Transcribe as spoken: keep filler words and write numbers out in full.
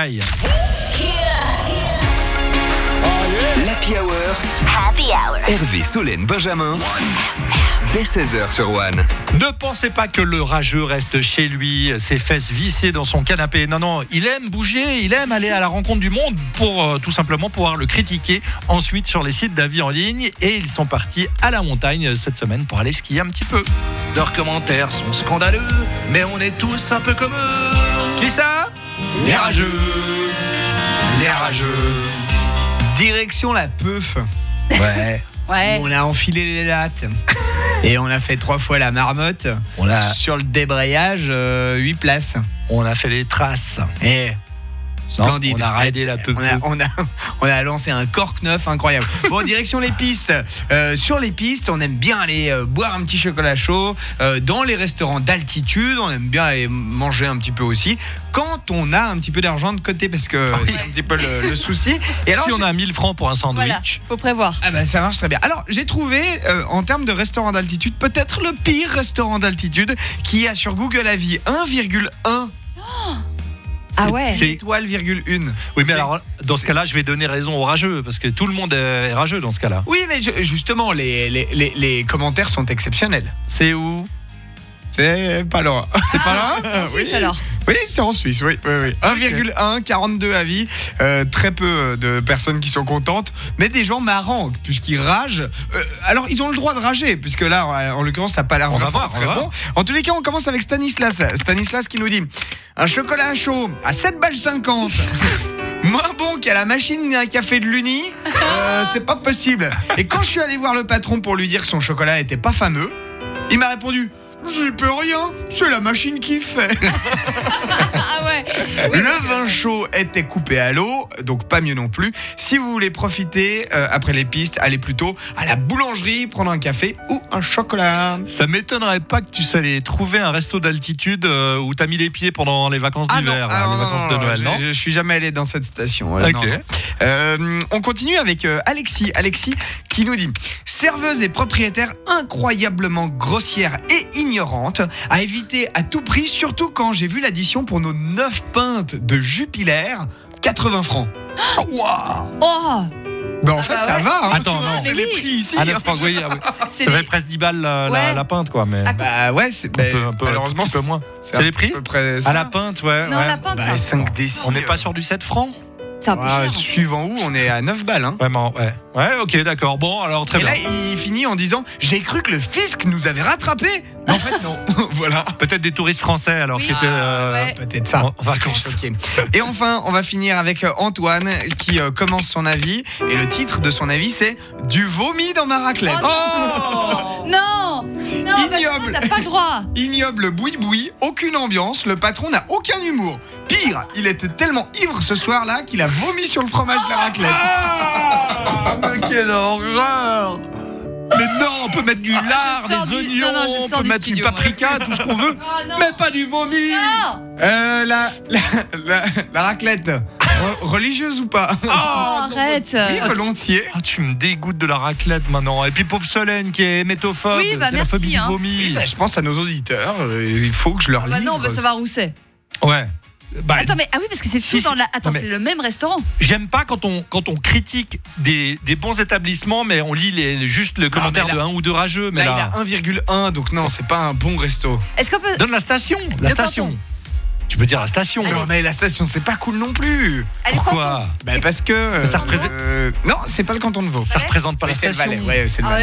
Sky. L'Happy Hour. Happy Hour. Hervé, Solène, Benjamin. Dès seize heures sur One. Ne pensez pas que le rageux reste chez lui, ses fesses vissées dans son canapé. Non, non, il aime bouger, il aime aller à la rencontre du monde pour euh, tout simplement pouvoir le critiquer ensuite sur les sites d'avis en ligne. Et ils sont partis à la montagne cette semaine pour aller skier un petit peu. Leurs commentaires sont scandaleux, mais on est tous un peu comme eux. Qui ça? Les rageux. Les rageux. Direction la Peuf. Ouais. Ouais. On a enfilé les lattes. Et on a fait trois fois la marmotte. On a, Sur le débrayage, euh, huit places. on a fait les traces. Et Non, splendide. on a raidé la Peuf. On a, on, a, on a lancé un cork neuf incroyable. Bon, direction les pistes. Euh, sur les pistes, on aime bien aller euh, boire un petit chocolat chaud. Euh, dans les restaurants d'altitude, on aime bien aller manger un petit peu aussi. Quand on a un petit peu d'argent de côté, parce que oui. c'est un petit peu le, le souci. Et alors, Si on j'ai- a mille francs pour un sandwich, Voilà, faut prévoir. Ah bah ça marche très bien. Alors j'ai trouvé euh, en termes de restaurant d'altitude peut-être le pire restaurant d'altitude qui a sur Google Avis un virgule un Ah ouais. c'est- étoile virgule une. oui, mais alors dans ce cas-là, je vais donner raison aux rageux parce que tout le monde est rageux dans ce cas-là. Oui mais je- justement les, les, les, les commentaires sont exceptionnels. C'est où? C'est pas loin. C'est pas là? C'est en Suisse Oui. alors. Oui, c'est en Suisse, oui. oui, oui. un virgule un, quarante-deux avis. Euh, très peu de personnes qui sont contentes, mais des gens marrants, puisqu'ils ragent. Euh, alors, ils ont le droit de rager, puisque là, en l'occurrence, ça n'a pas l'air On va vraiment voir, on très va bon. En tous les cas, on commence avec Stanislas. Stanislas qui nous dit un chocolat chaud à sept balles cinquante. Moins bon qu'à la machine à café de l'Uni, euh, c'est pas possible. Et quand je suis allé voir le patron pour lui dire que son chocolat était pas fameux, il m'a répondu j'y peux rien, c'est la machine qui fait. Ah ouais. Oui. Le vin chaud était coupé à l'eau, donc pas mieux non plus. Si vous voulez profiter euh, après les pistes, allez plutôt à la boulangerie prendre un café ou un chocolat. Ça m'étonnerait pas que tu sois allé trouver un resto d'altitude euh, où t'as mis les pieds pendant les vacances d'hiver, ah hein, non, les non, vacances non, de non, Noël, je, non? je suis jamais allé dans cette station. euh, Ok. non, non. Euh, on continue avec euh, Alexis. Alexis qui nous dit serveuse et propriétaire incroyablement grossière et ignorante, à éviter à tout prix, surtout quand j'ai vu l'addition pour nos neuf pintes de Jupiler, quatre-vingts francs. Oh. Ben en Ah fait bah ça ouais. va. hein. Attends, non. C'est Mais les oui. prix ici. Ah, neuf francs, oui, ah oui. C'est Ça les- fait presque dix balles la, la- Ouais. la pinte, quoi, mais Ah, Bah ouais, c'est un bah, peu, un peu, malheureusement un petit peu moins. c'est C'est à les prix peu près ça. à la pinte, ouais. Non, ouais. la pinte, Bah, ça. cinq décis. On n'est pas sur du sept francs? C'est un peu Ah, cher. suivant où, on est à neuf balles. Hein. Vraiment, ouais. Ouais, ok, d'accord. Bon, alors très Et bien. là, il finit en disant j'ai cru que le fisc nous avait rattrapés. Mais en fait, non. Voilà. Peut-être des touristes français alors Oui. qui étaient euh, Ouais. Peut-être ça. en en vacances. Ok. Et enfin, on va finir avec euh, Antoine qui euh, commence son avis. Et le titre de son avis, c'est du vomi dans ma raclette. Oh non. Non, Ignoble. Benjamin, t'as pas le droit. Ignoble boui-boui, aucune ambiance, le patron n'a aucun humour. Pire, il était tellement ivre ce soir-là qu'il a vomi sur le fromage de la raclette. Ah, mais quelle horreur! Mais non, on peut mettre du lard, Ah, je sors des du- oignons, non, non, je on sors peut du mettre du studio, moi. paprika, tout ce qu'on veut, Oh non. mais pas du vomi! Non. Euh, la, la, la, la raclette, re- religieuse ou pas? Oh, arrête. Oui, volontiers. Ah, tu me dégoûtes de la raclette maintenant. Et puis pauvre Solène qui est hémétophobe, Oui, bah, qui a la phobie merci, hein. du vomi. Bah, je pense à nos auditeurs, euh, il faut que je leur Bah livre. non, on veut savoir où c'est. Ouais. Bah, Attends, mais ah oui, parce que c'est Si, tout dans si. la. Attends, Non, mais- c'est le même restaurant. j'aime pas quand on, quand on critique des, des bons établissements, mais on lit les, juste le commentaire mais là- de un ou deux rageux. Mais Là, là, il a un virgule un, donc non, c'est pas un bon resto. Est-ce qu'on peut. donne la station. La Le station. canton. Tu peux dire la station. Allez. Non, mais la station, c'est pas cool non plus. Allez, Pourquoi? canton. Bah, parce que. Ça représente- euh, non, c'est pas le canton de Vaud. Ça représente pas Mais la c'est le station. Valais, ouais, c'est le Ah Valais.